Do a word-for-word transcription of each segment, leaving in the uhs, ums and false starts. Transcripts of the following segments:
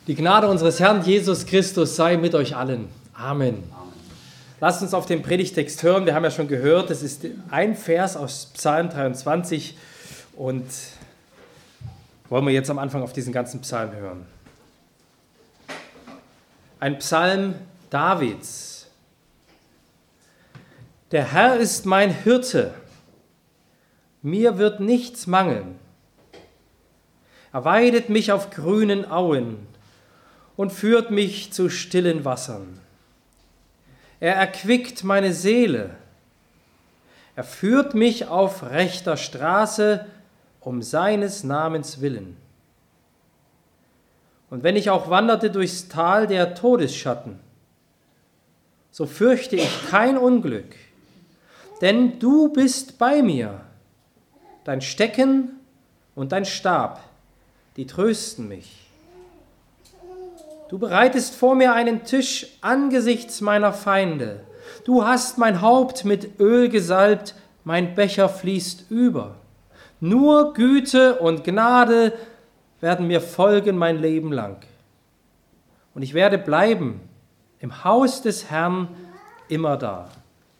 Die Gnade unseres Herrn Jesus Christus sei mit euch allen. Amen. Amen. Lasst uns auf den Predigtext hören. Wir haben ja schon gehört, es ist ein Vers aus Psalm dreiundzwanzig und wollen wir jetzt am Anfang auf diesen ganzen Psalm hören. Ein Psalm Davids. Der Herr ist mein Hirte, mir wird nichts mangeln. Er weidet mich auf grünen Auen und führt mich zu stillen Wassern. Er erquickt meine Seele. Er führt mich auf rechter Straße um seines Namens willen. Und wenn ich auch wanderte durchs Tal der Todesschatten, so fürchte ich kein Unglück, denn du bist bei mir. Dein Stecken und dein Stab, die trösten mich. Du bereitest vor mir einen Tisch angesichts meiner Feinde. Du hast mein Haupt mit Öl gesalbt, mein Becher fließt über. Nur Güte und Gnade werden mir folgen mein Leben lang. Und ich werde bleiben im Haus des Herrn immer da.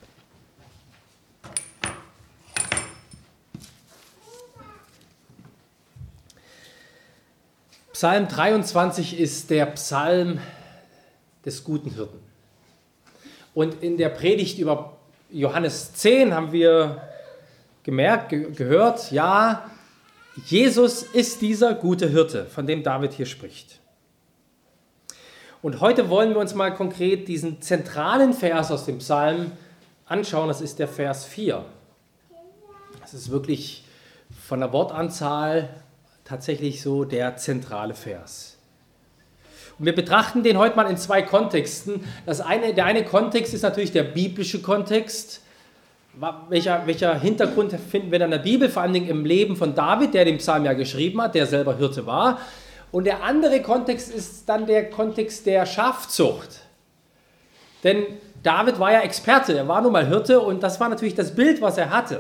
Psalm dreiundzwanzig ist der Psalm des guten Hirten. Und in der Predigt über Johannes zehn haben wir gemerkt, ge- gehört, ja, Jesus ist dieser gute Hirte, von dem David hier spricht. Und heute wollen wir uns mal konkret diesen zentralen Vers aus dem Psalm anschauen, das ist der Vers vier. Das ist wirklich von der Wortanzahl tatsächlich so der zentrale Vers. Und wir betrachten den heute mal in zwei Kontexten. Das eine, der eine Kontext ist natürlich der biblische Kontext. Welcher, welcher Hintergrund finden wir dann in der Bibel? Vor allen Dingen im Leben von David, der den Psalm ja geschrieben hat, der selber Hirte war. Und der andere Kontext ist dann der Kontext der Schafzucht. Denn David war ja Experte, er war nun mal Hirte und das war natürlich das Bild, was er hatte.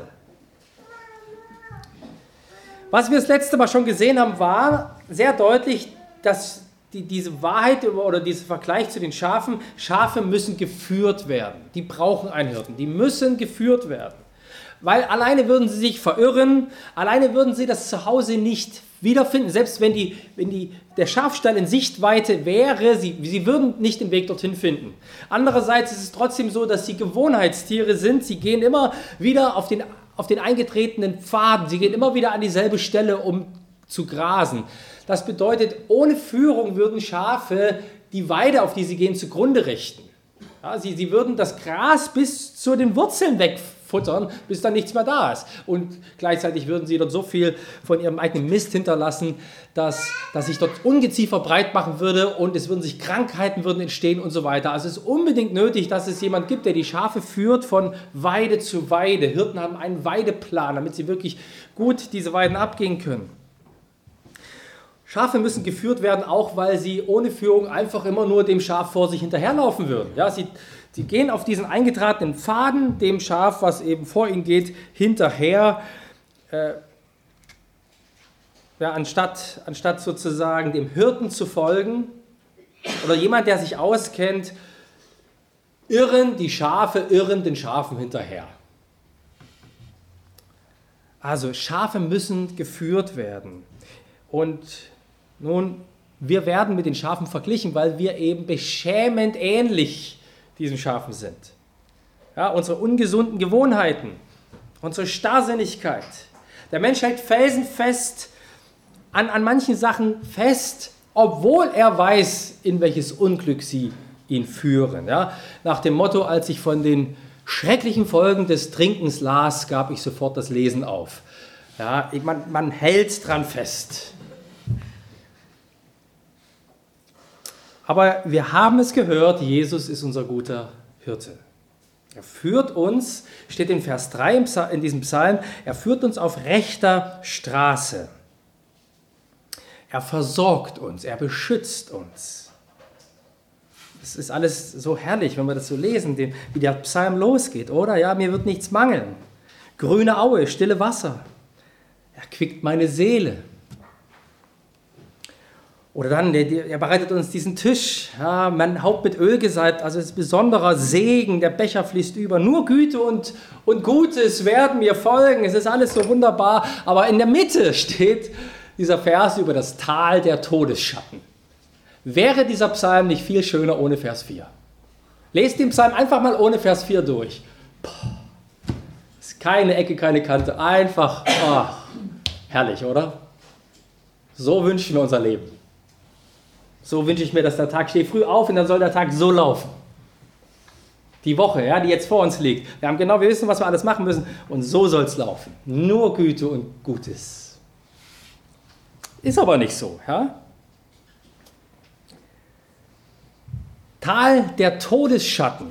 Was wir das letzte Mal schon gesehen haben, war sehr deutlich, dass die, diese Wahrheit oder dieser Vergleich zu den Schafen, Schafe müssen geführt werden. Die brauchen einen Hirten, die müssen geführt werden. Weil alleine würden sie sich verirren, alleine würden sie das Zuhause nicht wiederfinden. Selbst wenn, die, wenn die, der Schafstall in Sichtweite wäre, sie, sie würden nicht den Weg dorthin finden. Andererseits ist es trotzdem so, dass sie Gewohnheitstiere sind. Sie gehen immer wieder auf den auf den eingetretenen Pfaden. Sie gehen immer wieder an dieselbe Stelle, um zu grasen. Das bedeutet, ohne Führung würden Schafe die Weide, auf die sie gehen, zugrunde richten. Ja, sie, sie würden das Gras bis zu den Wurzeln wegfuttern, bis dann nichts mehr da ist. Und gleichzeitig würden sie dort so viel von ihrem eigenen Mist hinterlassen, dass, dass sich dort Ungeziefer breit machen würde und es würden sich Krankheiten würden entstehen und so weiter. Also es ist unbedingt nötig, dass es jemand gibt, der die Schafe führt von Weide zu Weide. Hirten haben einen Weideplan, damit sie wirklich gut diese Weiden abgehen können. Schafe müssen geführt werden, auch weil sie ohne Führung einfach immer nur dem Schaf vor sich hinterherlaufen würden. Ja, sie, sie gehen auf diesen eingetretenen Pfaden, dem Schaf, was eben vor ihnen geht, hinterher. Äh, ja, anstatt, anstatt sozusagen dem Hirten zu folgen oder jemand, der sich auskennt, irren die Schafe, irren den Schafen hinterher. Also Schafe müssen geführt werden. Und nun, wir werden mit den Schafen verglichen, weil wir eben beschämend ähnlich diesen Schafen sind. Ja, unsere ungesunden Gewohnheiten, unsere Starrsinnigkeit. Der Mensch hält felsenfest an, an manchen Sachen fest, obwohl er weiß, in welches Unglück sie ihn führen. Ja, nach dem Motto, als ich von den schrecklichen Folgen des Trinkens las, gab ich sofort das Lesen auf. Ja, man, man hält dran fest. Aber wir haben es gehört, Jesus ist unser guter Hirte. Er führt uns, steht in Vers drei in diesem Psalm, er führt uns auf rechter Straße. Er versorgt uns, er beschützt uns. Es ist alles so herrlich, wenn wir das so lesen, wie der Psalm losgeht, oder? Ja, mir wird nichts mangeln. Grüne Aue, stille Wasser. Er quickt meine Seele. Oder dann, der, der, er bereitet uns diesen Tisch, ja, mein Haupt mit Öl gesalbt, also es ist besonderer Segen, der Becher fließt über. Nur Güte und, und Gutes werden mir folgen, es ist alles so wunderbar. Aber in der Mitte steht dieser Vers über das Tal der Todesschatten. Wäre dieser Psalm nicht viel schöner ohne Vers vier? Lest den Psalm einfach mal ohne Vers vier durch. Boah, ist keine Ecke, keine Kante, einfach oh, herrlich, oder? So wünschen wir unser Leben. So wünsche ich mir, dass der Tag, steh früh auf und dann soll der Tag so laufen. Die Woche, ja, die jetzt vor uns liegt. Wir haben genau, wir wissen, was wir alles machen müssen und so soll es laufen. Nur Güte und Gutes. Ist aber nicht so, ja? Tal der Todesschatten.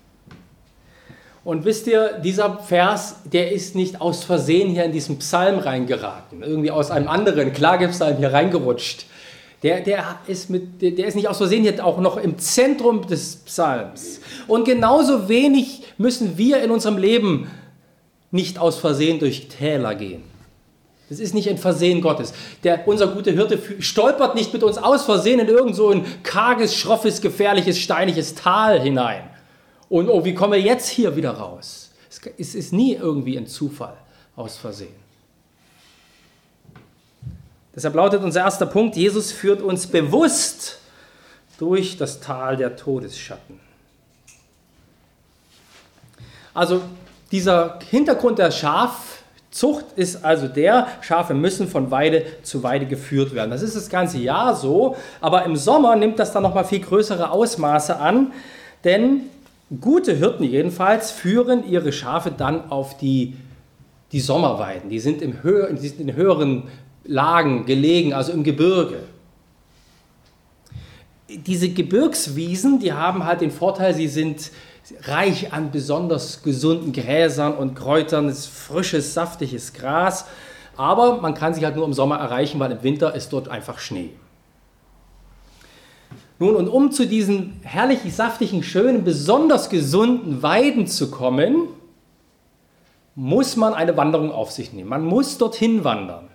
Und wisst ihr, dieser Vers, der ist nicht aus Versehen hier in diesen Psalm reingeraten. Irgendwie aus einem anderen Klagepsalm hier reingerutscht. Der, der, ist mit, der ist nicht aus Versehen jetzt auch noch im Zentrum des Psalms. Und genauso wenig müssen wir in unserem Leben nicht aus Versehen durch Täler gehen. Das ist nicht ein Versehen Gottes. Der, unser guter Hirte stolpert nicht mit uns aus Versehen in irgend so ein karges, schroffes, gefährliches, steiniges Tal hinein. Und oh, wie kommen wir jetzt hier wieder raus? Es ist nie irgendwie ein Zufall aus Versehen. Deshalb lautet unser erster Punkt, Jesus führt uns bewusst durch das Tal der Todesschatten. Also dieser Hintergrund der Schafzucht ist also der, Schafe müssen von Weide zu Weide geführt werden. Das ist das ganze Jahr so, aber im Sommer nimmt das dann nochmal viel größere Ausmaße an, denn gute Hirten jedenfalls führen ihre Schafe dann auf die, die Sommerweiden. Die sind, im Hö- die sind in höheren Lagen gelegen, also im Gebirge. Diese Gebirgswiesen, die haben halt den Vorteil, sie sind reich an besonders gesunden Gräsern und Kräutern, es ist frisches, saftiges Gras, aber man kann sie halt nur im Sommer erreichen, weil im Winter ist dort einfach Schnee. Nun, und um zu diesen herrlich saftigen, schönen, besonders gesunden Weiden zu kommen, muss man eine Wanderung auf sich nehmen. Man muss dorthin wandern.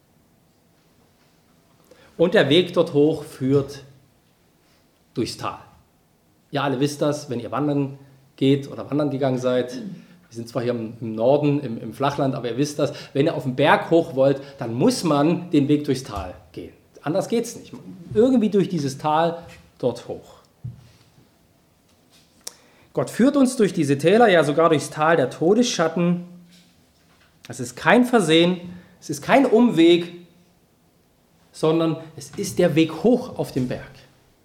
Und der Weg dort hoch führt durchs Tal. Ihr alle wisst das, wenn ihr wandern geht oder wandern gegangen seid. Wir sind zwar hier im Norden, im, im Flachland, aber ihr wisst das, wenn ihr auf den Berg hoch wollt, dann muss man den Weg durchs Tal gehen. Anders geht es nicht. Irgendwie durch dieses Tal dort hoch. Gott führt uns durch diese Täler, ja sogar durchs Tal der Todesschatten. Es ist kein Versehen, es ist kein Umweg, sondern es ist der Weg hoch auf den Berg.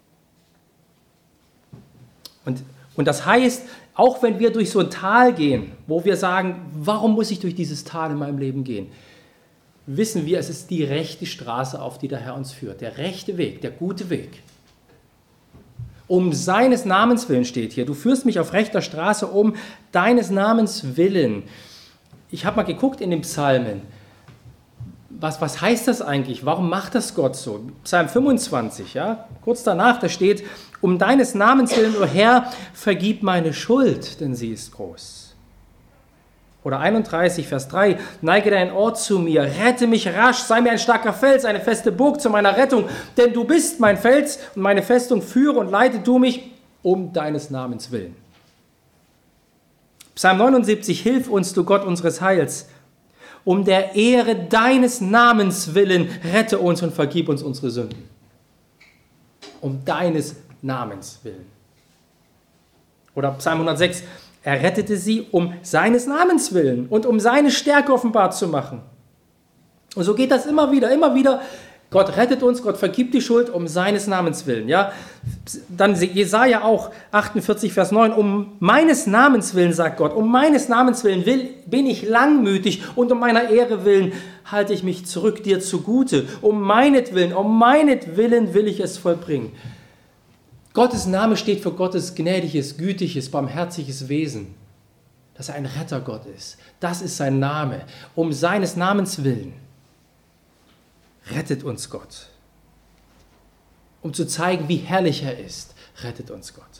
Und, und das heißt, auch wenn wir durch so ein Tal gehen, wo wir sagen, warum muss ich durch dieses Tal in meinem Leben gehen, wissen wir, es ist die rechte Straße, auf die der Herr uns führt, der rechte Weg, der gute Weg. Um seines Namens willen steht hier, du führst mich auf rechter Straße um deines Namens willen. Ich habe mal geguckt in den Psalmen, Was, was heißt das eigentlich? Warum macht das Gott so? Psalm fünfundzwanzig, ja, kurz danach, da steht, um deines Namens willen, o Herr, vergib meine Schuld, denn sie ist groß. Oder einunddreißig, Vers drei, neige dein Ohr zu mir, rette mich rasch, sei mir ein starker Fels, eine feste Burg zu meiner Rettung, denn du bist mein Fels und meine Festung, führe und leite du mich um deines Namens willen. Psalm neunundsiebzig, hilf uns, du Gott unseres Heils, um der Ehre deines Namens willen, rette uns und vergib uns unsere Sünden. Um deines Namens willen. Oder Psalm hundertsechs, er rettete sie um seines Namens willen und um seine Stärke offenbar zu machen. Und so geht das immer wieder, immer wieder. Gott rettet uns, Gott vergibt die Schuld um seines Namens willen. Ja? Dann Jesaja auch, achtundvierzig, Vers neun, um meines Namens willen, sagt Gott, um meines Namens willen will, bin ich langmütig und um meiner Ehre willen halte ich mich zurück dir zugute. Um meinetwillen, um meinetwillen will ich es vollbringen. Gottes Name steht für Gottes gnädiges, gütiges, barmherziges Wesen. Dass er ein Rettergott ist. Das ist sein Name. Um seines Namens willen rettet uns Gott. Um zu zeigen, wie herrlich er ist, rettet uns Gott.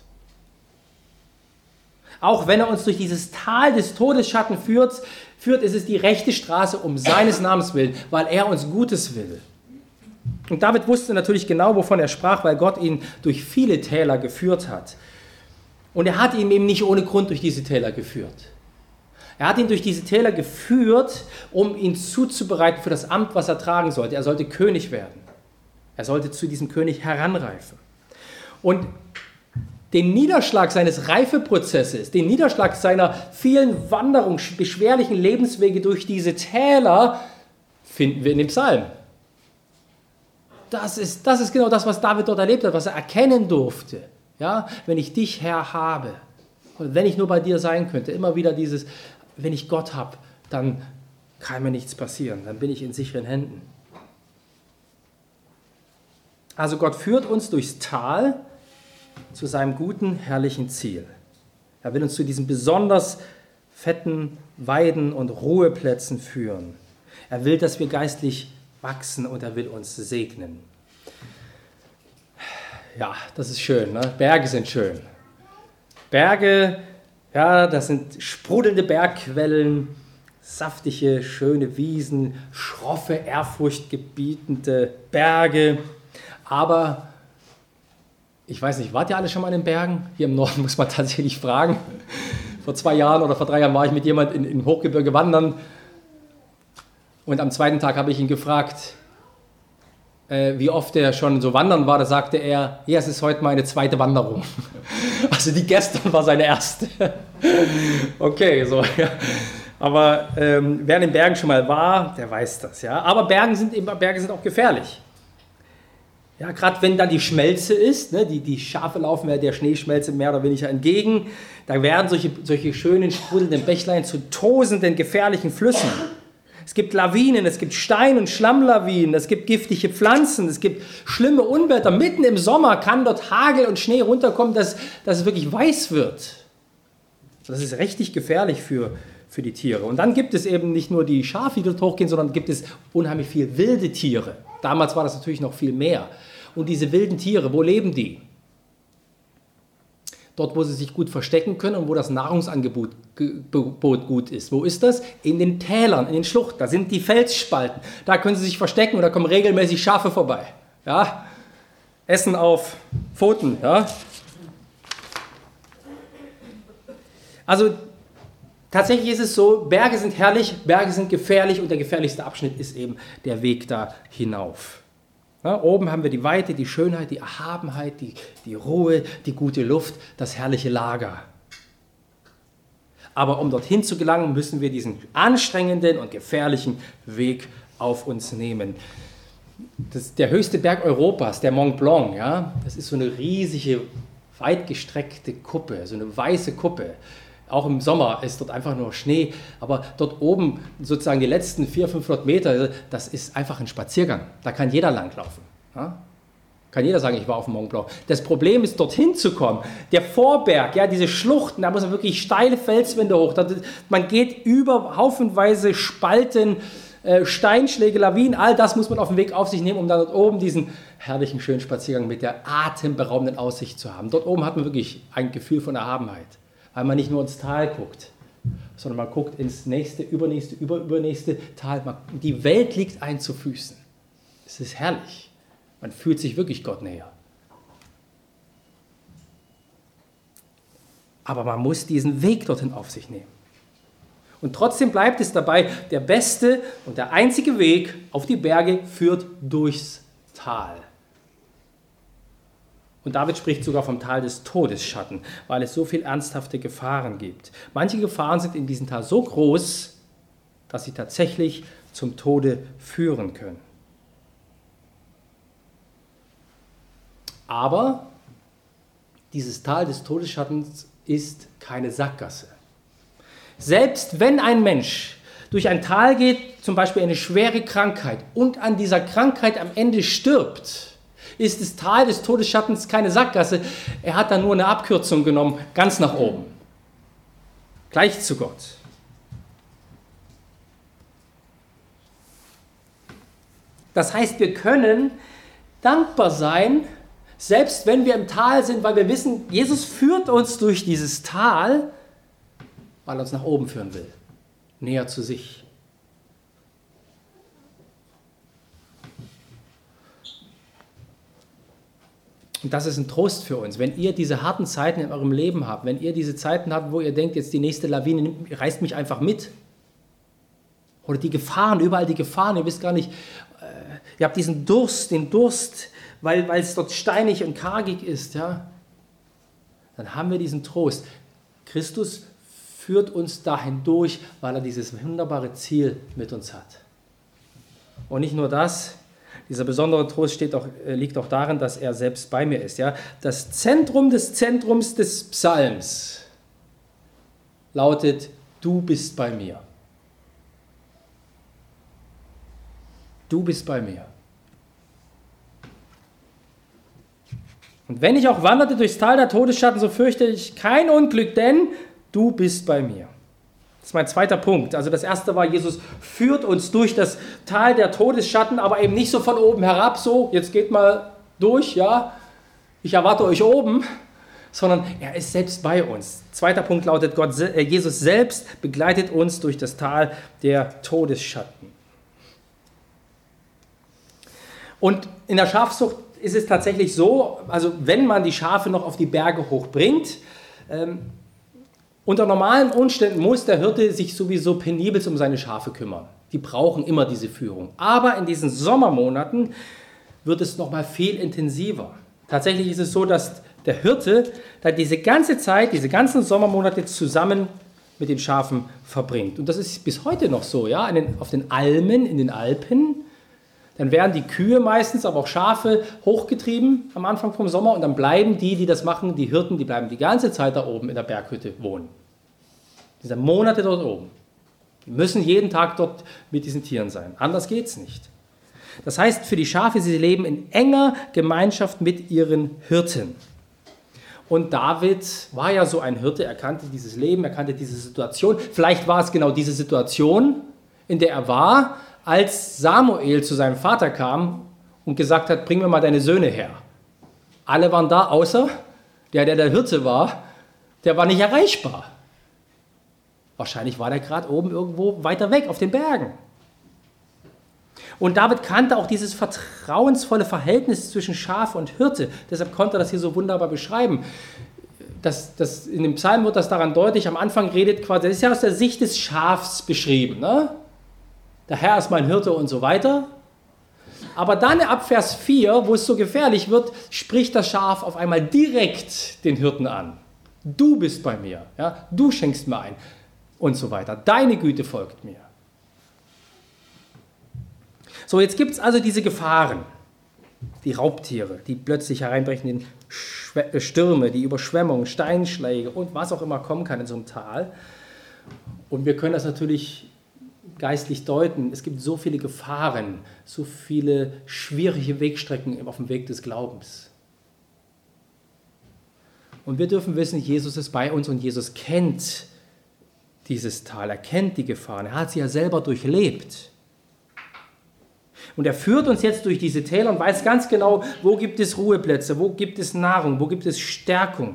Auch wenn er uns durch dieses Tal des Todesschatten führt, führt ist es die rechte Straße um seines Namens willen, weil er uns Gutes will. Und David wusste natürlich genau, wovon er sprach, weil Gott ihn durch viele Täler geführt hat. Und er hat ihn eben nicht ohne Grund durch diese Täler geführt. Er hat ihn durch diese Täler geführt, um ihn zuzubereiten für das Amt, was er tragen sollte. Er sollte König werden. Er sollte zu diesem König heranreifen. Und den Niederschlag seines Reifeprozesses, den Niederschlag seiner vielen Wanderungen, beschwerlichen Lebenswege durch diese Täler, finden wir in dem Psalm. Das ist, das ist genau das, was David dort erlebt hat, was er erkennen durfte. Ja, wenn ich dich, Herr, habe, und wenn ich nur bei dir sein könnte, immer wieder dieses, wenn ich Gott habe, dann kann mir nichts passieren, dann bin ich in sicheren Händen. Also Gott führt uns durchs Tal zu seinem guten, herrlichen Ziel. Er will uns zu diesen besonders fetten Weiden und Ruheplätzen führen. Er will, dass wir geistlich wachsen und er will uns segnen. Ja, das ist schön, ne? Berge sind schön. Berge, ja, das sind sprudelnde Bergquellen, saftige, schöne Wiesen, schroffe, ehrfurchtgebietende Berge. Aber ich weiß nicht, wart ihr alle schon mal in den Bergen? Hier im Norden muss man tatsächlich fragen. Vor zwei Jahren oder vor drei Jahren war ich mit jemandem in, in Hochgebirge wandern und am zweiten Tag habe ich ihn gefragt, äh, wie oft er schon so wandern war. Da sagte er, ja, es ist heute meine zweite Wanderung. Also die gestern war seine erste. Okay, so, ja. Aber ähm, wer in den Bergen schon mal war, der weiß das. Ja. Aber Bergen sind, Berge sind auch gefährlich. Ja, gerade wenn dann die Schmelze ist, ne, die, die Schafe laufen ja der Schneeschmelze mehr oder weniger entgegen, da werden solche, solche schönen, sprudelnden Bächlein zu tosenden, gefährlichen Flüssen. Es gibt Lawinen, es gibt Stein- und Schlammlawinen, es gibt giftige Pflanzen, es gibt schlimme Unwetter. Mitten im Sommer kann dort Hagel und Schnee runterkommen, dass, dass es wirklich weiß wird. Das ist richtig gefährlich für, für die Tiere. Und dann gibt es eben nicht nur die Schafe, die dort hochgehen, sondern gibt es unheimlich viele wilde Tiere. Damals war das natürlich noch viel mehr. Und diese wilden Tiere, wo leben die? Dort, wo sie sich gut verstecken können und wo das Nahrungsangebot gut ist. Wo ist das? In den Tälern, in den Schluchten. Da sind die Felsspalten. Da können sie sich verstecken und da kommen regelmäßig Schafe vorbei. Ja? Essen auf Pfoten. Ja? Also tatsächlich ist es so, Berge sind herrlich, Berge sind gefährlich und der gefährlichste Abschnitt ist eben der Weg da hinauf. Ja, oben haben wir die Weite, die Schönheit, die Erhabenheit, die, die Ruhe, die gute Luft, das herrliche Lager. Aber um dorthin zu gelangen, müssen wir diesen anstrengenden und gefährlichen Weg auf uns nehmen. Das ist der höchste Berg Europas, der Mont Blanc. Ja? Das ist so eine riesige, weitgestreckte Kuppe, so eine weiße Kuppe. Auch im Sommer ist dort einfach nur Schnee, aber dort oben sozusagen die letzten vierhundert, fünfhundert Meter, das ist einfach ein Spaziergang. Da kann jeder langlaufen. Ja? Kann jeder sagen, ich war auf dem Mont Blanc. Das Problem ist, dorthin zu kommen. Der Vorberg, ja, diese Schluchten, da muss man wirklich steile Felswände hoch. Man geht über haufenweise Spalten, äh, Steinschläge, Lawinen, all das muss man auf dem Weg auf sich nehmen, um dann dort oben diesen herrlichen, schönen Spaziergang mit der atemberaubenden Aussicht zu haben. Dort oben hat man wirklich ein Gefühl von Erhabenheit. Weil man nicht nur ins Tal guckt, sondern man guckt ins nächste, übernächste, überübernächste Tal. Die Welt liegt einem zu Füßen. Es ist herrlich. Man fühlt sich wirklich Gott näher. Aber man muss diesen Weg dorthin auf sich nehmen. Und trotzdem bleibt es dabei, der beste und der einzige Weg auf die Berge führt durchs Tal. Und David spricht sogar vom Tal des Todesschatten, weil es so viel ernsthafte Gefahren gibt. Manche Gefahren sind in diesem Tal so groß, dass sie tatsächlich zum Tode führen können. Aber dieses Tal des Todesschattens ist keine Sackgasse. Selbst wenn ein Mensch durch ein Tal geht, zum Beispiel eine schwere Krankheit, und an dieser Krankheit am Ende stirbt, ist das Tal des Todesschattens keine Sackgasse. Er hat da nur eine Abkürzung genommen, ganz nach oben. Gleich zu Gott. Das heißt, wir können dankbar sein, selbst wenn wir im Tal sind, weil wir wissen, Jesus führt uns durch dieses Tal, weil er uns nach oben führen will, näher zu sich. Und das ist ein Trost für uns. Wenn ihr diese harten Zeiten in eurem Leben habt, wenn ihr diese Zeiten habt, wo ihr denkt, jetzt die nächste Lawine nimmt, reißt mich einfach mit. Oder die Gefahren, überall die Gefahren, ihr wisst gar nicht, äh, ihr habt diesen Durst, den Durst, weil, weil es dort steinig und kargig ist, ja, dann haben wir diesen Trost. Christus führt uns dahin durch, weil er dieses wunderbare Ziel mit uns hat. Und nicht nur das, dieser besondere Trost steht auch, liegt auch darin, dass er selbst bei mir ist. Ja? Das Zentrum des Zentrums des Psalms lautet, du bist bei mir. Du bist bei mir. Und wenn ich auch wanderte durchs Tal der Todesschatten, so fürchte ich kein Unglück, denn du bist bei mir. Das ist mein zweiter Punkt. Also das erste war, Jesus führt uns durch das Tal der Todesschatten, aber eben nicht so von oben herab, so, jetzt geht mal durch, ja, ich erwarte euch oben, sondern er ist selbst bei uns. Zweiter Punkt lautet, Gott, Jesus selbst begleitet uns durch das Tal der Todesschatten. Und in der Schafzucht ist es tatsächlich so, also wenn man die Schafe noch auf die Berge hochbringt, ähm, unter normalen Umständen muss der Hirte sich sowieso penibel um seine Schafe kümmern. Die brauchen immer diese Führung. Aber in diesen Sommermonaten wird es nochmal viel intensiver. Tatsächlich ist es so, dass der Hirte da diese ganze Zeit, diese ganzen Sommermonate zusammen mit den Schafen verbringt. Und das ist bis heute noch so, ja, in den, auf den Almen, in den Alpen. Dann werden die Kühe meistens, aber auch Schafe hochgetrieben am Anfang vom Sommer und dann bleiben die, die das machen, die Hirten, die bleiben die ganze Zeit da oben in der Berghütte wohnen. Die sind Monate dort oben. Die müssen jeden Tag dort mit diesen Tieren sein. Anders geht es nicht. Das heißt, für die Schafe, sie leben in enger Gemeinschaft mit ihren Hirten. Und David war ja so ein Hirte, er kannte dieses Leben, er kannte diese Situation. Vielleicht war es genau diese Situation, in der er war, als Samuel zu seinem Vater kam und gesagt hat, bring mir mal deine Söhne her. Alle waren da, außer der, der der Hirte war, der war nicht erreichbar. Wahrscheinlich war der gerade oben irgendwo weiter weg auf den Bergen. Und David kannte auch dieses vertrauensvolle Verhältnis zwischen Schaf und Hirte. Deshalb konnte er das hier so wunderbar beschreiben. Das, das, in dem Psalm wird das daran deutlich. Am Anfang redet quasi, das ist ja aus der Sicht des Schafs beschrieben. Ne? Der Herr ist mein Hirte und so weiter. Aber dann ab Vers vier, wo es so gefährlich wird, spricht das Schaf auf einmal direkt den Hirten an. Du bist bei mir, ja? Du schenkst mir ein und so weiter. Deine Güte folgt mir. So, jetzt gibt es also diese Gefahren, die Raubtiere, die plötzlich hereinbrechenden Stürme, die Überschwemmungen, Steinschläge und was auch immer kommen kann in so einem Tal. Und wir können das natürlich geistlich deuten. Es gibt so viele Gefahren, so viele schwierige Wegstrecken auf dem Weg des Glaubens. Und wir dürfen wissen, Jesus ist bei uns und Jesus kennt dieses Tal, er kennt die Gefahren, er hat sie ja selber durchlebt. Und er führt uns jetzt durch diese Täler und weiß ganz genau, wo gibt es Ruheplätze, wo gibt es Nahrung, wo gibt es Stärkung.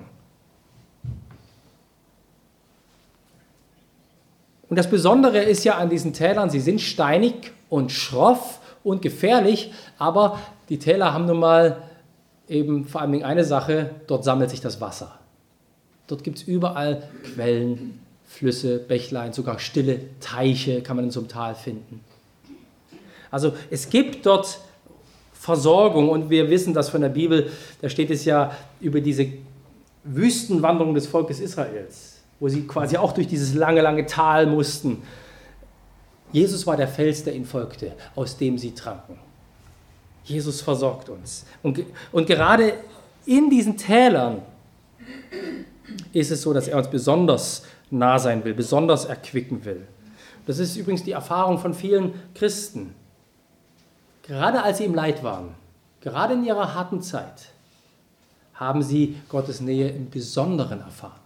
Und das Besondere ist ja an diesen Tälern, sie sind steinig und schroff und gefährlich, aber die Täler haben nun mal eben vor allem eine Sache, dort sammelt sich das Wasser. Dort gibt es überall Quellen, Flüsse, Bächlein, sogar stille Teiche kann man in so einem Tal finden. Also es gibt dort Versorgung und wir wissen das von der Bibel, da steht es ja über diese Wüstenwanderung des Volkes Israels, wo sie quasi auch durch dieses lange, lange Tal mussten. Jesus war der Fels, der ihnen folgte, aus dem sie tranken. Jesus versorgt uns. Und, und gerade in diesen Tälern ist es so, dass er uns besonders nah sein will, besonders erquicken will. Das ist übrigens die Erfahrung von vielen Christen. Gerade als sie im Leid waren, gerade in ihrer harten Zeit, haben sie Gottes Nähe im Besonderen erfahren.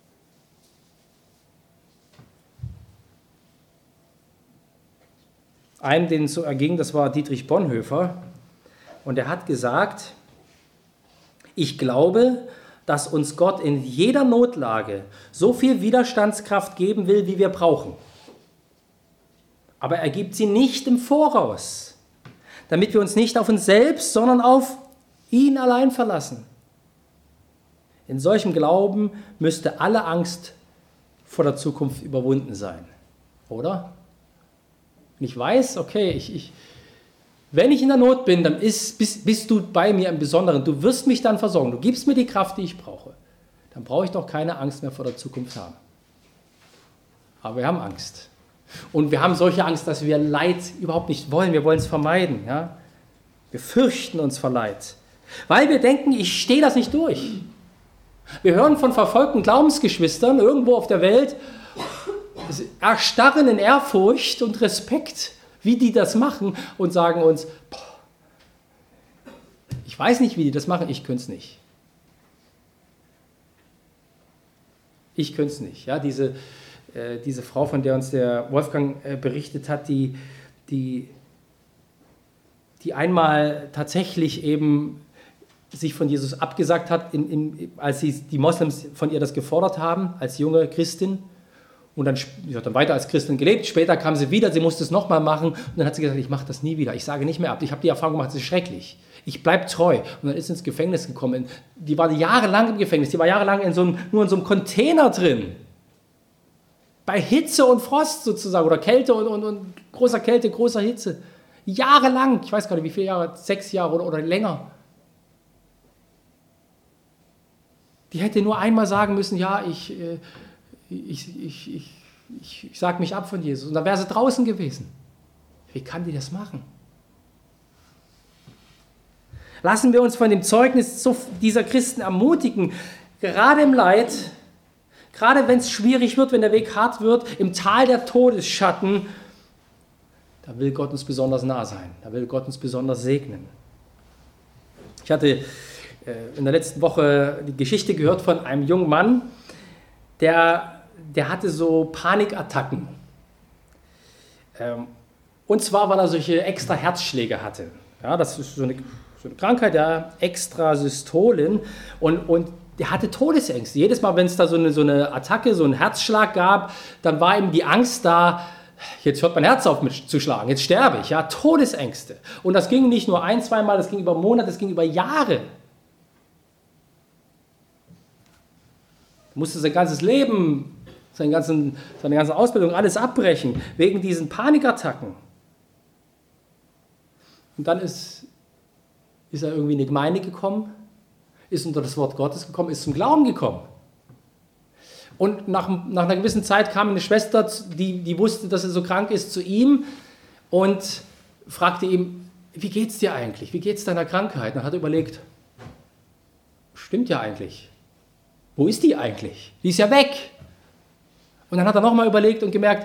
Einem, den es so erging, das war Dietrich Bonhoeffer. Und er hat gesagt, ich glaube, dass uns Gott in jeder Notlage so viel Widerstandskraft geben will, wie wir brauchen. Aber er gibt sie nicht im Voraus, damit wir uns nicht auf uns selbst, sondern auf ihn allein verlassen. In solchem Glauben müsste alle Angst vor der Zukunft überwunden sein, oder? Wenn ich weiß, okay, ich, ich, wenn ich in der Not bin, dann ist, bist, bist du bei mir im Besonderen. Du wirst mich dann versorgen. Du gibst mir die Kraft, die ich brauche. Dann brauche ich doch keine Angst mehr vor der Zukunft haben. Aber wir haben Angst. Und wir haben solche Angst, dass wir Leid überhaupt nicht wollen. Wir wollen es vermeiden. Ja? Wir fürchten uns vor Leid. Weil wir denken, ich stehe das nicht durch. Wir hören von verfolgten Glaubensgeschwistern irgendwo auf der Welt, erstarren in Ehrfurcht und Respekt, wie die das machen und sagen uns, boah, ich weiß nicht, wie die das machen, ich könnte es nicht. Ich könnte es nicht. Ja, diese, äh, diese Frau, von der uns der Wolfgang äh, berichtet hat, die, die, die einmal tatsächlich eben sich von Jesus abgesagt hat, in, in, als sie, die Moslems von ihr das gefordert haben, als junge Christin. Und dann, sie hat dann weiter als Christin gelebt. Später kam sie wieder, sie musste es nochmal machen. Und dann hat sie gesagt, ich mache das nie wieder. Ich sage nicht mehr ab. Ich habe die Erfahrung gemacht, das ist schrecklich. Ich bleibe treu. Und dann ist sie ins Gefängnis gekommen. Die war jahrelang im Gefängnis. Die war jahrelang in so einem, nur in so einem Container drin. Bei Hitze und Frost sozusagen. Oder Kälte und, und, und großer Kälte, großer Hitze. Jahrelang. Ich weiß gar nicht, wie viele Jahre. Sechs Jahre oder, oder länger. Die hätte nur einmal sagen müssen, ja, ich... Äh, Ich, ich, ich, ich, ich sage mich ab von Jesus. Und dann wäre sie draußen gewesen. Wie kann die das machen? Lassen wir uns von dem Zeugnis dieser Christen ermutigen, gerade im Leid, gerade wenn es schwierig wird, wenn der Weg hart wird, im Tal der Todesschatten, da will Gott uns besonders nah sein. Da will Gott uns besonders segnen. Ich hatte in der letzten Woche die Geschichte gehört von einem jungen Mann, der Der hatte so Panikattacken. Ähm, und zwar, weil er solche extra Herzschläge hatte. Ja, das ist so eine, so eine Krankheit, ja, Extrasystolen. Und, und der hatte Todesängste. Jedes Mal, wenn es da so eine, so eine Attacke, so einen Herzschlag gab, dann war ihm die Angst da, jetzt hört mein Herz auf mit zu schlagen, jetzt sterbe ich. Ja, Todesängste. Und das ging nicht nur ein, zweimal, das ging über Monate, das ging über Jahre. Er musste sein ganzes Leben, seine, ganzen, seine ganze Ausbildung, alles abbrechen, wegen diesen Panikattacken. Und dann ist, ist er irgendwie in die Gemeinde gekommen, ist unter das Wort Gottes gekommen, ist zum Glauben gekommen. Und nach, nach einer gewissen Zeit kam eine Schwester, die, die wusste, dass er so krank ist, zu ihm und fragte ihn, wie geht's dir eigentlich? Wie geht's deiner Krankheit? Und dann hat er überlegt, stimmt ja eigentlich. Wo ist die eigentlich? Die ist ja weg. Und dann hat er nochmal überlegt und gemerkt,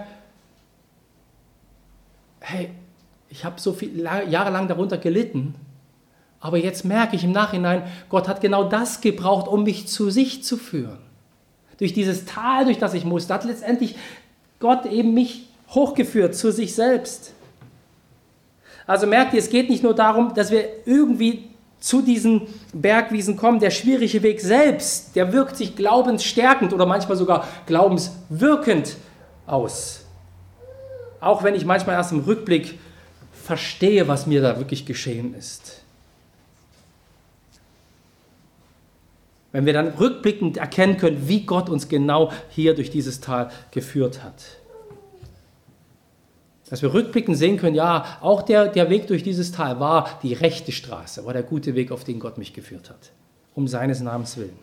hey, ich habe so viel, jahrelang darunter gelitten, aber jetzt merke ich im Nachhinein, Gott hat genau das gebraucht, um mich zu sich zu führen. Durch dieses Tal, durch das ich musste, hat letztendlich Gott eben mich hochgeführt zu sich selbst. Also merkt ihr, es geht nicht nur darum, dass wir irgendwie zu diesen Bergwiesen kommen. Der schwierige Weg selbst, der wirkt sich glaubensstärkend oder manchmal sogar glaubenswirkend aus. Auch wenn ich manchmal erst im Rückblick verstehe, was mir da wirklich geschehen ist. Wenn wir dann rückblickend erkennen können, wie Gott uns genau hier durch dieses Tal geführt hat. Dass wir rückblickend sehen können, ja, auch der, der Weg durch dieses Tal war die rechte Straße, war der gute Weg, auf den Gott mich geführt hat, um seines Namens willen.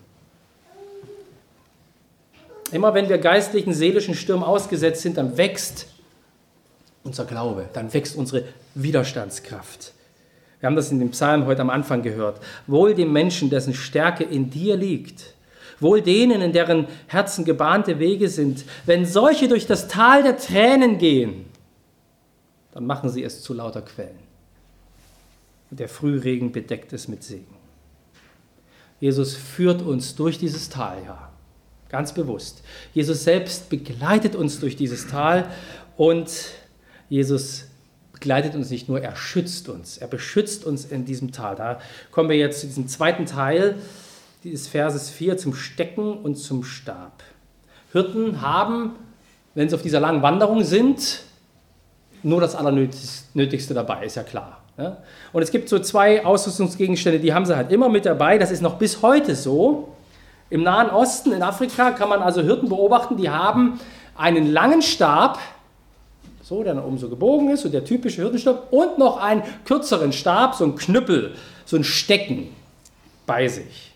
Immer wenn wir geistlichen, seelischen Stürmen ausgesetzt sind, dann wächst unser Glaube, dann wächst unsere Widerstandskraft. Wir haben das in dem Psalm heute am Anfang gehört. Wohl dem Menschen, dessen Stärke in dir liegt, wohl denen, in deren Herzen gebahnte Wege sind, wenn solche durch das Tal der Tränen gehen, dann machen sie es zu lauter Quellen. Und der Frühregen bedeckt es mit Segen. Jesus führt uns durch dieses Tal, ja, ganz bewusst. Jesus selbst begleitet uns durch dieses Tal und Jesus begleitet uns nicht nur, er schützt uns. Er beschützt uns in diesem Tal. Da kommen wir jetzt zu diesem zweiten Teil dieses Verses vier, zum Stecken und zum Stab. Hirten haben, wenn sie auf dieser langen Wanderung sind, nur das Allernötigste dabei, ist ja klar. Und es gibt so zwei Ausrüstungsgegenstände, die haben sie halt immer mit dabei. Das ist noch bis heute so. Im Nahen Osten, in Afrika, kann man also Hirten beobachten, die haben einen langen Stab, so, der dann oben so gebogen ist, so der typische Hirtenstab, und noch einen kürzeren Stab, so ein Knüppel, so ein Stecken bei sich.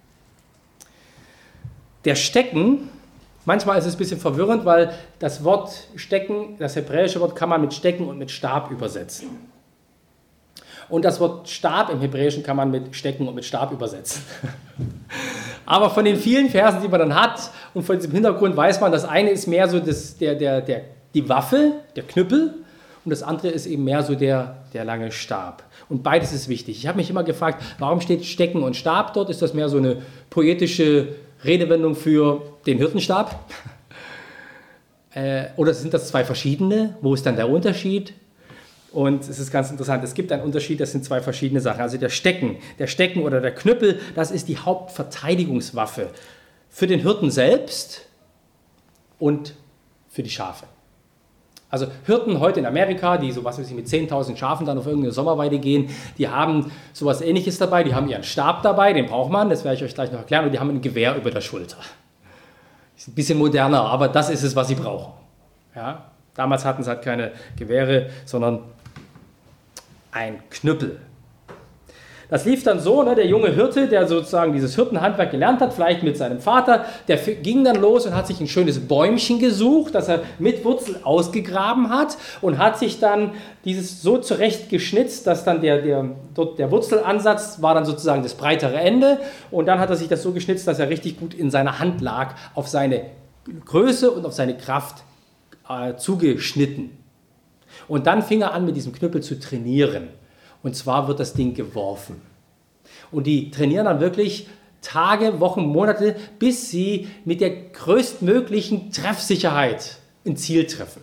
Der Stecken, manchmal ist es ein bisschen verwirrend, weil das Wort Stecken, das hebräische Wort, kann man mit Stecken und mit Stab übersetzen. Und das Wort Stab im Hebräischen kann man mit Stecken und mit Stab übersetzen. Aber von den vielen Versen, die man dann hat und von diesem Hintergrund weiß man, das eine ist mehr so das, der, der, der, die Waffe, der Knüppel, und das andere ist eben mehr so der, der lange Stab. Und beides ist wichtig. Ich habe mich immer gefragt, warum steht Stecken und Stab dort? Ist das mehr so eine poetische Redewendung für den Hirtenstab? äh, oder sind das zwei verschiedene? Wo ist dann der Unterschied? Und es ist ganz interessant, es gibt einen Unterschied, das sind zwei verschiedene Sachen. Also der Stecken, der Stecken oder der Knüppel, das ist die Hauptverteidigungswaffe für den Hirten selbst und für die Schafe. Also Hirten heute in Amerika, die so was weiß ich, mit zehntausend Schafen dann auf irgendeine Sommerweide gehen, die haben sowas Ähnliches dabei, die haben ihren Stab dabei, den braucht man, das werde ich euch gleich noch erklären, und die haben ein Gewehr über der Schulter. Ist ein bisschen moderner, aber das ist es, was sie brauchen. Ja? Damals hatten sie halt keine Gewehre, sondern ein Knüppel. Das lief dann so, ne, der junge Hirte, der sozusagen dieses Hirtenhandwerk gelernt hat, vielleicht mit seinem Vater, der ging dann los und hat sich ein schönes Bäumchen gesucht, das er mit Wurzel ausgegraben hat, und hat sich dann dieses so zurecht geschnitzt, dass dann der, der, dort der Wurzelansatz war dann sozusagen das breitere Ende, und dann hat er sich das so geschnitzt, dass er richtig gut in seiner Hand lag, auf seine Größe und auf seine Kraft äh, zugeschnitten. Und dann fing er an, mit diesem Knüppel zu trainieren. Und zwar wird das Ding geworfen. Und die trainieren dann wirklich Tage, Wochen, Monate, bis sie mit der größtmöglichen Treffsicherheit ein Ziel treffen.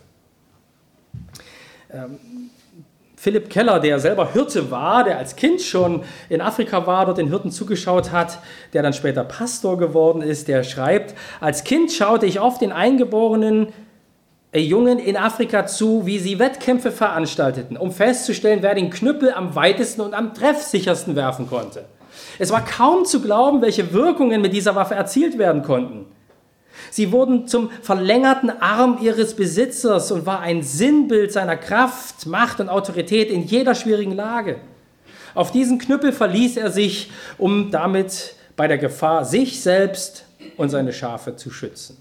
Ähm, Philipp Keller, der selber Hirte war, der als Kind schon in Afrika war, dort den Hirten zugeschaut hat, der dann später Pastor geworden ist, der schreibt: Als Kind schaute ich oft den eingeborenen Jungen in Afrika zu, wie sie Wettkämpfe veranstalteten, um festzustellen, wer den Knüppel am weitesten und am treffsichersten werfen konnte. Es war kaum zu glauben, welche Wirkungen mit dieser Waffe erzielt werden konnten. Sie wurden zum verlängerten Arm ihres Besitzers und war ein Sinnbild seiner Kraft, Macht und Autorität in jeder schwierigen Lage. Auf diesen Knüppel verließ er sich, um damit bei der Gefahr sich selbst und seine Schafe zu schützen.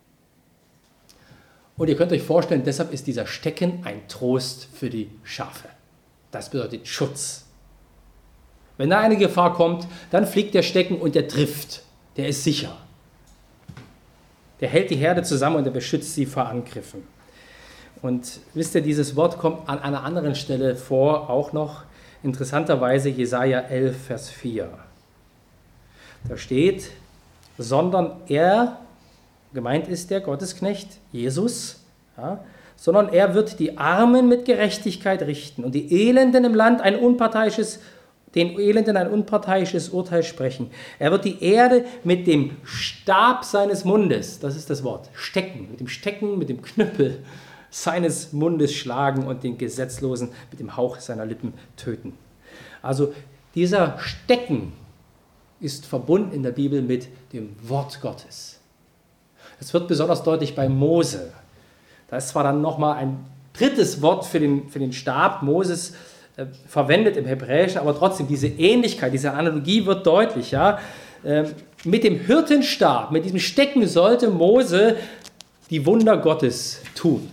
Und ihr könnt euch vorstellen, deshalb ist dieser Stecken ein Trost für die Schafe. Das bedeutet Schutz. Wenn da eine Gefahr kommt, dann fliegt der Stecken und der trifft. Der ist sicher. Der hält die Herde zusammen und er beschützt sie vor Angriffen. Und wisst ihr, dieses Wort kommt an einer anderen Stelle vor, auch noch interessanterweise Jesaja elf, Vers vier. Da steht, sondern er, gemeint ist der Gottesknecht, Jesus, ja, sondern er wird die Armen mit Gerechtigkeit richten und die Elenden im Land ein unparteiisches, den Elenden ein unparteiisches Urteil sprechen. Er wird die Erde mit dem Stab seines Mundes, das ist das Wort, stecken, mit dem Stecken, mit dem Knüppel seines Mundes schlagen und den Gesetzlosen mit dem Hauch seiner Lippen töten. Also dieser Stecken ist verbunden in der Bibel mit dem Wort Gottes. Das wird besonders deutlich bei Mose. Da ist zwar dann nochmal ein drittes Wort für den, für den Stab Moses äh, verwendet im Hebräischen, aber trotzdem diese Ähnlichkeit, diese Analogie wird deutlich. Ja? Äh, mit dem Hirtenstab, mit diesem Stecken sollte Mose die Wunder Gottes tun.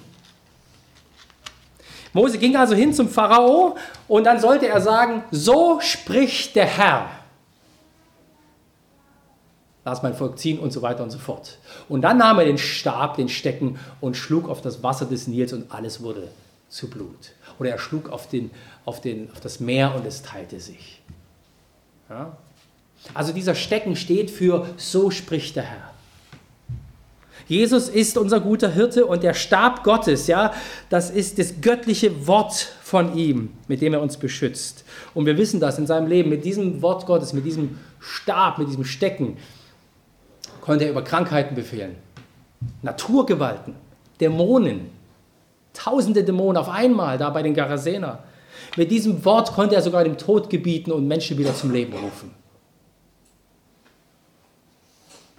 Mose ging also hin zum Pharao und dann sollte er sagen, so spricht der Herr. Lass mein Volk ziehen und so weiter und so fort. Und dann nahm er den Stab, den Stecken und schlug auf das Wasser des Nils und alles wurde zu Blut. Oder er schlug auf, den, auf, den, auf das Meer und es teilte sich. Ja? Also dieser Stecken steht für so spricht der Herr. Jesus ist unser guter Hirte und der Stab Gottes, ja, das ist das göttliche Wort von ihm, mit dem er uns beschützt. Und wir wissen das in seinem Leben, mit diesem Wort Gottes, mit diesem Stab, mit diesem Stecken, konnte er über Krankheiten befehlen, Naturgewalten, Dämonen, tausende Dämonen auf einmal, da bei den Garasener. Mit diesem Wort konnte er sogar dem Tod gebieten und Menschen wieder zum Leben rufen.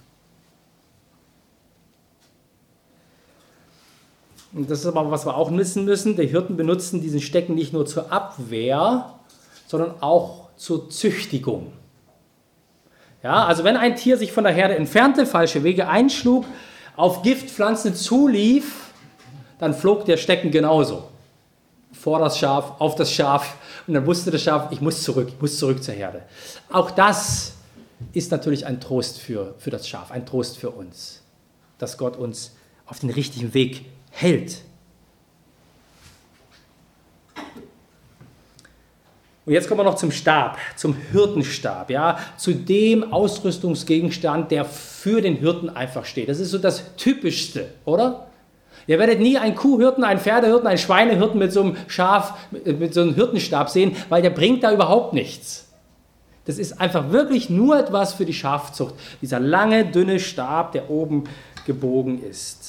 Und das ist aber, was wir auch wissen müssen, die Hirten benutzen diesen Stecken nicht nur zur Abwehr, sondern auch zur Züchtigung. Ja, also wenn ein Tier sich von der Herde entfernte, falsche Wege einschlug, auf Giftpflanzen zulief, dann flog der Stecken genauso. Vor das Schaf, auf das Schaf, und dann wusste das Schaf, ich muss zurück, ich muss zurück zur Herde. Auch das ist natürlich ein Trost für, für das Schaf, ein Trost für uns, dass Gott uns auf den richtigen Weg hält. Und jetzt kommen wir noch zum Stab, zum Hirtenstab, ja, zu dem Ausrüstungsgegenstand, der für den Hirten einfach steht. Das ist so das Typischste, oder? Ihr werdet nie einen Kuhhirten, einen Pferdehirten, einen Schweinehirten mit so einem Schaf, mit so einem Hirtenstab sehen, weil der bringt da überhaupt nichts. Das ist einfach wirklich nur etwas für die Schafzucht. Dieser lange, dünne Stab, der oben gebogen ist.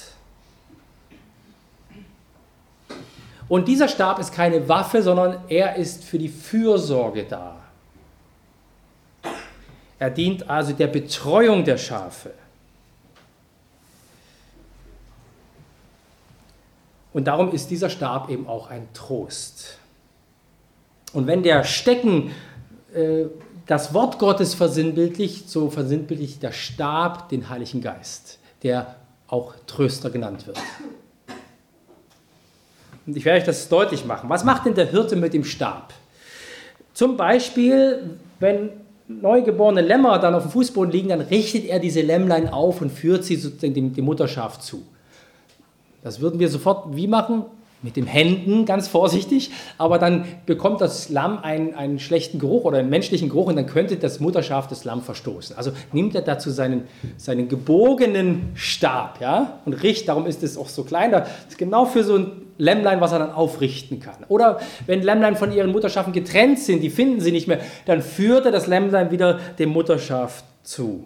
Und dieser Stab ist keine Waffe, sondern er ist für die Fürsorge da. Er dient also der Betreuung der Schafe. Und darum ist dieser Stab eben auch ein Trost. Und wenn der Stecken äh, das Wort Gottes versinnbildlicht, so versinnbildlicht der Stab den Heiligen Geist, der auch Tröster genannt wird. Und ich werde euch das deutlich machen. Was macht denn der Hirte mit dem Stab? Zum Beispiel, wenn neugeborene Lämmer dann auf dem Fußboden liegen, dann richtet er diese Lämmlein auf und führt sie dem, dem Mutterschaf zu. Das würden wir sofort wie machen? Mit den Händen, ganz vorsichtig, aber dann bekommt das Lamm einen, einen schlechten Geruch oder einen menschlichen Geruch und dann könnte das Mutterschaf das Lamm verstoßen. Also nimmt er dazu seinen, seinen gebogenen Stab, ja, und richtet, darum ist es auch so klein, das ist genau für so ein Lämmlein, was er dann aufrichten kann. Oder wenn Lämmlein von ihren Mutterschafen getrennt sind, die finden sie nicht mehr, dann führt er das Lämmlein wieder dem Mutterschaf zu.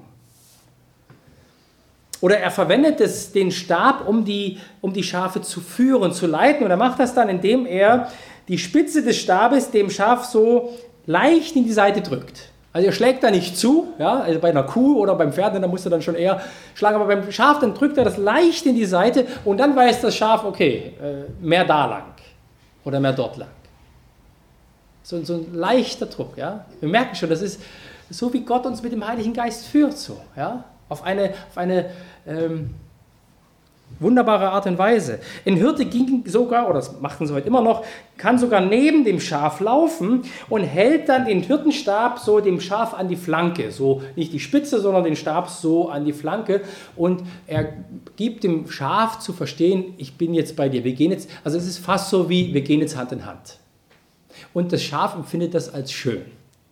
Oder er verwendet es, den Stab, um die, um die Schafe zu führen, zu leiten. Und er macht das dann, indem er die Spitze des Stabes dem Schaf so leicht in die Seite drückt. Also er schlägt da nicht zu, ja, also bei einer Kuh oder beim Pferd, da muss er dann schon eher schlagen. Aber beim Schaf, dann drückt er das leicht in die Seite und dann weiß das Schaf, okay, mehr da lang oder mehr dort lang. So, so ein leichter Druck. Ja. Wir merken schon, das ist so, wie Gott uns mit dem Heiligen Geist führt. So, ja. Auf eine, auf eine ähm, wunderbare Art und Weise. Ein Hirte ging sogar, oder das machten sie heute immer noch, kann sogar neben dem Schaf laufen und hält dann den Hirtenstab so dem Schaf an die Flanke. So nicht die Spitze, sondern den Stab so an die Flanke. Und er gibt dem Schaf zu verstehen, ich bin jetzt bei dir, wir gehen jetzt, also es ist fast so wie, wir gehen jetzt Hand in Hand. Und das Schaf empfindet das als schön.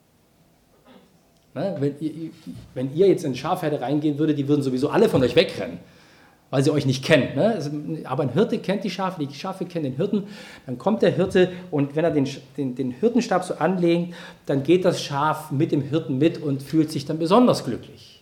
Wenn ihr, wenn ihr jetzt in Schafherde reingehen würdet, die würden sowieso alle von euch wegrennen, weil sie euch nicht kennen. Aber ein Hirte kennt die Schafe, die Schafe kennen den Hirten. Dann kommt der Hirte und wenn er den, den, den Hirtenstab so anlegt, dann geht das Schaf mit dem Hirten mit und fühlt sich dann besonders glücklich.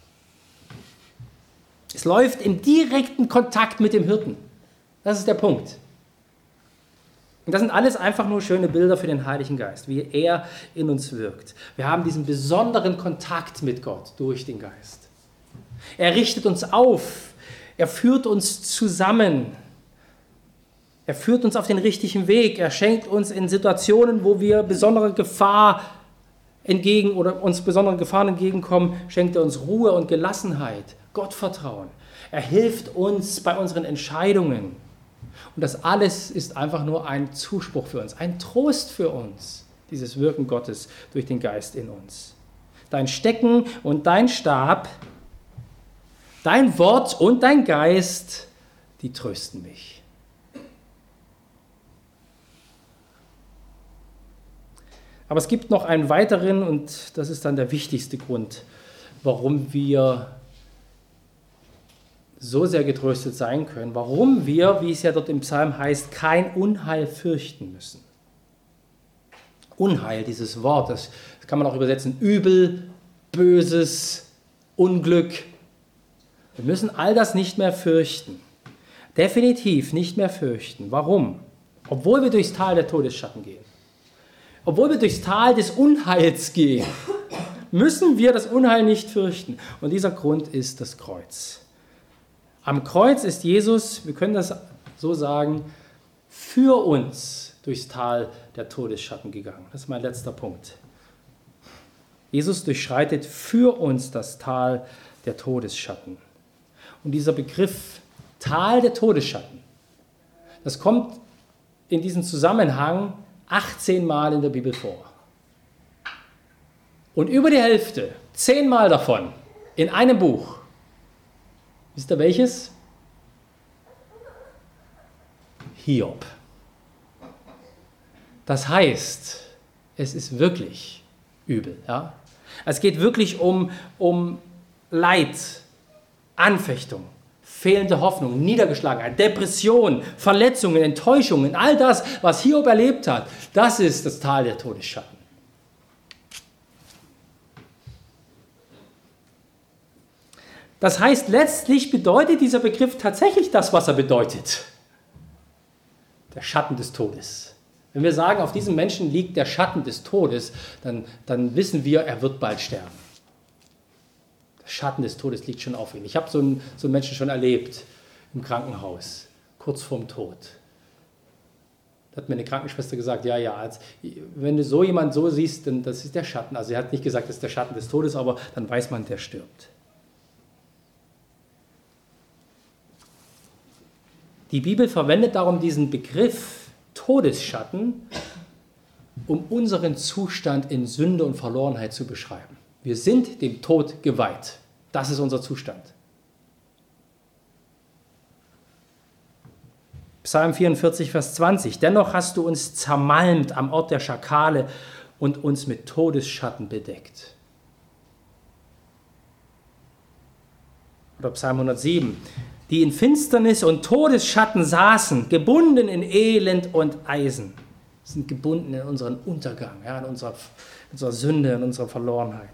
Es läuft im direkten Kontakt mit dem Hirten. Das ist der Punkt. Und das sind alles einfach nur schöne Bilder für den Heiligen Geist, wie er in uns wirkt. Wir haben diesen besonderen Kontakt mit Gott durch den Geist. Er richtet uns auf, er führt uns zusammen, er führt uns auf den richtigen Weg, er schenkt uns in Situationen, wo wir besondere Gefahr entgegen oder uns besonderen Gefahren entgegenkommen, schenkt er uns Ruhe und Gelassenheit, Gottvertrauen. Er hilft uns bei unseren Entscheidungen. Und das alles ist einfach nur ein Zuspruch für uns, ein Trost für uns, dieses Wirken Gottes durch den Geist in uns. Dein Stecken und dein Stab, dein Wort und dein Geist, die trösten mich. Aber es gibt noch einen weiteren, und das ist dann der wichtigste Grund, warum wir so sehr getröstet sein können, warum wir, wie es ja dort im Psalm heißt, kein Unheil fürchten müssen. Unheil, dieses Wort, das kann man auch übersetzen, Übel, Böses, Unglück. Wir müssen all das nicht mehr fürchten. Definitiv nicht mehr fürchten. Warum? Obwohl wir durchs Tal der Todesschatten gehen. Obwohl wir durchs Tal des Unheils gehen, müssen wir das Unheil nicht fürchten. Und dieser Grund ist das Kreuz. Am Kreuz ist Jesus, wir können das so sagen, für uns durchs Tal der Todesschatten gegangen. Das ist mein letzter Punkt. Jesus durchschreitet für uns das Tal der Todesschatten. Und dieser Begriff Tal der Todesschatten, das kommt in diesem Zusammenhang achtzehn Mal in der Bibel vor. Und über die Hälfte, zehn Mal davon, in einem Buch. Wisst ihr welches? Hiob. Das heißt, es ist wirklich übel. Ja? Es geht wirklich um, um Leid, Anfechtung, fehlende Hoffnung, Niedergeschlagenheit, Depression, Verletzungen, Enttäuschungen, all das, was Hiob erlebt hat, das ist das Tal der Todesschatten. Das heißt, letztlich bedeutet dieser Begriff tatsächlich das, was er bedeutet. Der Schatten des Todes. Wenn wir sagen, auf diesem Menschen liegt der Schatten des Todes, dann, dann wissen wir, er wird bald sterben. Der Schatten des Todes liegt schon auf ihm. Ich habe so einen, so einen Menschen schon erlebt im Krankenhaus, kurz vorm Tod. Da hat mir eine Krankenschwester gesagt, ja, ja, als, wenn du so jemanden so siehst, dann das ist der Schatten. Also sie hat nicht gesagt, das ist der Schatten des Todes, aber dann weiß man, der stirbt. Die Bibel verwendet darum diesen Begriff Todesschatten, um unseren Zustand in Sünde und Verlorenheit zu beschreiben. Wir sind dem Tod geweiht. Das ist unser Zustand. Psalm vierundvierzig, Vers zwanzig. Dennoch hast du uns zermalmt am Ort der Schakale und uns mit Todesschatten bedeckt. Oder Psalm hundertsieben. Die in Finsternis und Todesschatten saßen, gebunden in Elend und Eisen. Sind gebunden in unseren Untergang, ja, in unserer, unserer Sünde, in unserer Verlorenheit.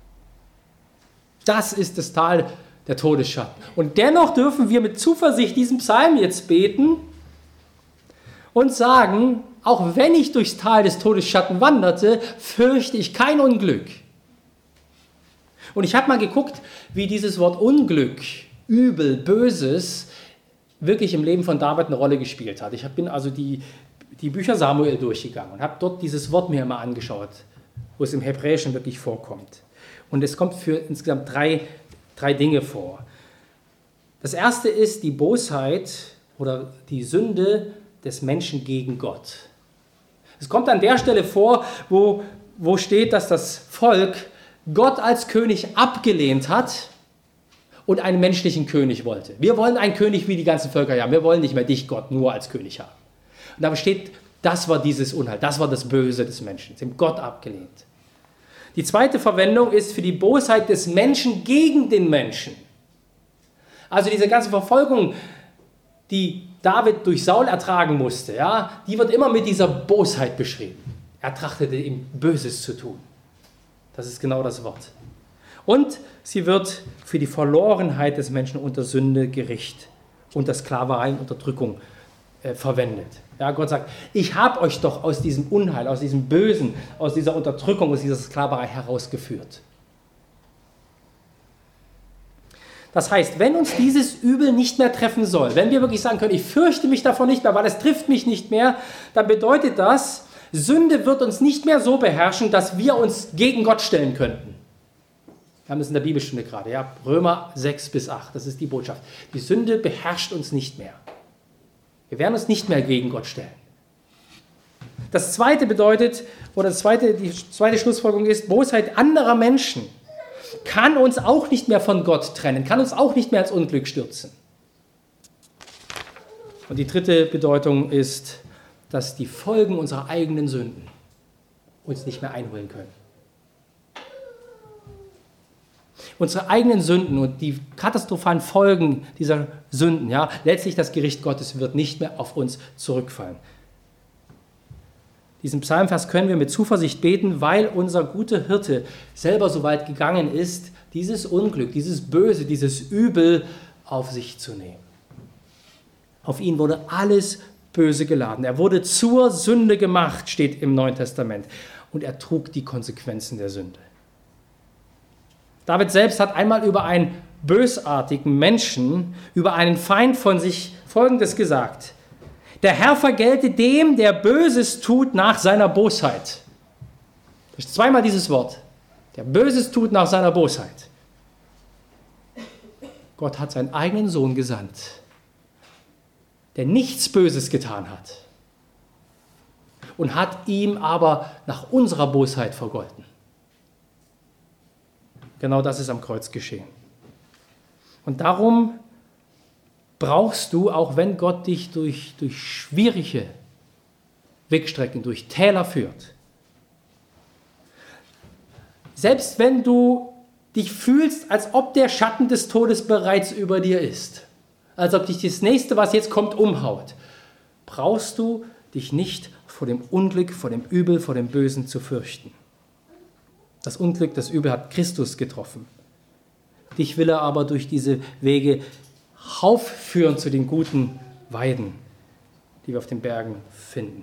Das ist das Tal der Todesschatten. Und dennoch dürfen wir mit Zuversicht diesen Psalm jetzt beten und sagen, auch wenn ich durchs Tal des Todesschatten wanderte, fürchte ich kein Unglück. Und ich habe mal geguckt, wie dieses Wort Unglück, Übel, Böses, wirklich im Leben von David eine Rolle gespielt hat. Ich bin also die, die Bücher Samuel durchgegangen und habe dort dieses Wort mir mal angeschaut, wo es im Hebräischen wirklich vorkommt. Und es kommt für insgesamt drei, drei Dinge vor. Das erste ist die Bosheit oder die Sünde des Menschen gegen Gott. Es kommt an der Stelle vor, wo, wo steht, dass das Volk Gott als König abgelehnt hat und einen menschlichen König wollte. Wir wollen einen König wie die ganzen Völker haben. Wir wollen nicht mehr dich, Gott, nur als König haben. Und da steht, das war dieses Unheil, das war das Böse des Menschen. Sie haben Gott abgelehnt. Die zweite Verwendung ist für die Bosheit des Menschen gegen den Menschen. Also diese ganze Verfolgung, die David durch Saul ertragen musste, ja, die wird immer mit dieser Bosheit beschrieben. Er trachtete ihm Böses zu tun. Das ist genau das Wort. Und sie wird für die Verlorenheit des Menschen unter Sünde, Gericht, unter Sklaverei und Unterdrückung äh, verwendet. Ja, Gott sagt, ich habe euch doch aus diesem Unheil, aus diesem Bösen, aus dieser Unterdrückung, aus dieser Sklaverei herausgeführt. Das heißt, wenn uns dieses Übel nicht mehr treffen soll, wenn wir wirklich sagen können, ich fürchte mich davon nicht mehr, weil es trifft mich nicht mehr, dann bedeutet das, Sünde wird uns nicht mehr so beherrschen, dass wir uns gegen Gott stellen könnten. Wir haben es in der Bibelstunde gerade, ja? Römer sechs bis acht, das ist die Botschaft. Die Sünde beherrscht uns nicht mehr. Wir werden uns nicht mehr gegen Gott stellen. Das zweite bedeutet, oder das zweite, die zweite Schlussfolgerung ist, Bosheit anderer Menschen kann uns auch nicht mehr von Gott trennen, kann uns auch nicht mehr ins Unglück stürzen. Und die dritte Bedeutung ist, dass die Folgen unserer eigenen Sünden uns nicht mehr einholen können. Unsere eigenen Sünden und die katastrophalen Folgen dieser Sünden, ja, letztlich das Gericht Gottes wird nicht mehr auf uns zurückfallen. Diesen Psalmvers können wir mit Zuversicht beten, weil unser guter Hirte selber so weit gegangen ist, dieses Unglück, dieses Böse, dieses Übel auf sich zu nehmen. Auf ihn wurde alles Böse geladen. Er wurde zur Sünde gemacht, steht im Neuen Testament. Und er trug die Konsequenzen der Sünde. David selbst hat einmal über ein bösartigen Menschen über einen Feind von sich Folgendes gesagt: Der Herr vergelte dem, der Böses tut nach seiner Bosheit. Das ist zweimal dieses Wort. Der Böses tut nach seiner Bosheit. Gott hat seinen eigenen Sohn gesandt, der nichts Böses getan hat und hat ihm aber nach unserer Bosheit vergolten. Genau das ist am Kreuz geschehen. Und darum brauchst du, auch wenn Gott dich durch, durch schwierige Wegstrecken, durch Täler führt, selbst wenn du dich fühlst, als ob der Schatten des Todes bereits über dir ist, als ob dich das Nächste, was jetzt kommt, umhaut, brauchst du dich nicht vor dem Unglück, vor dem Übel, vor dem Bösen zu fürchten. Das Unglück, das Übel hat Christus getroffen. Dich will er aber durch diese Wege aufführen zu den guten Weiden, die wir auf den Bergen finden.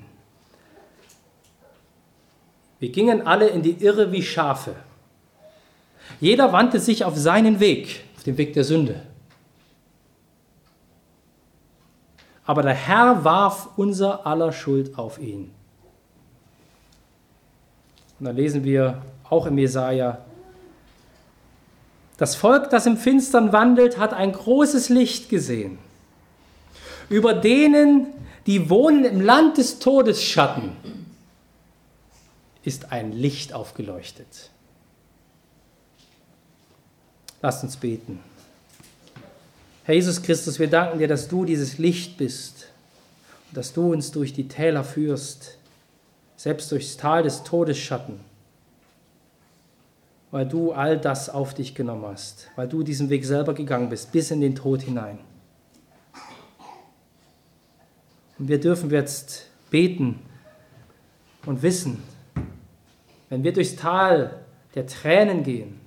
Wir gingen alle in die Irre wie Schafe. Jeder wandte sich auf seinen Weg, auf den Weg der Sünde. Aber der Herr warf unser aller Schuld auf ihn. Und dann lesen wir auch im Jesaja: Das Volk, das im Finstern wandelt, hat ein großes Licht gesehen. Über denen, die wohnen im Land des Todesschatten, ist ein Licht aufgeleuchtet. Lasst uns beten. Herr Jesus Christus, wir danken dir, dass du dieses Licht bist und dass du uns durch die Täler führst, selbst durchs Tal des Todesschatten, weil du all das auf dich genommen hast, weil du diesen Weg selber gegangen bist, bis in den Tod hinein. Und wir dürfen jetzt beten und wissen, wenn wir durchs Tal der Tränen gehen,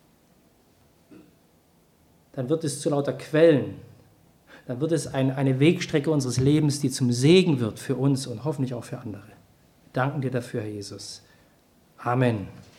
dann wird es zu lauter Quellen, dann wird es ein, eine Wegstrecke unseres Lebens, die zum Segen wird für uns und hoffentlich auch für andere. Wir danken dir dafür, Herr Jesus. Amen.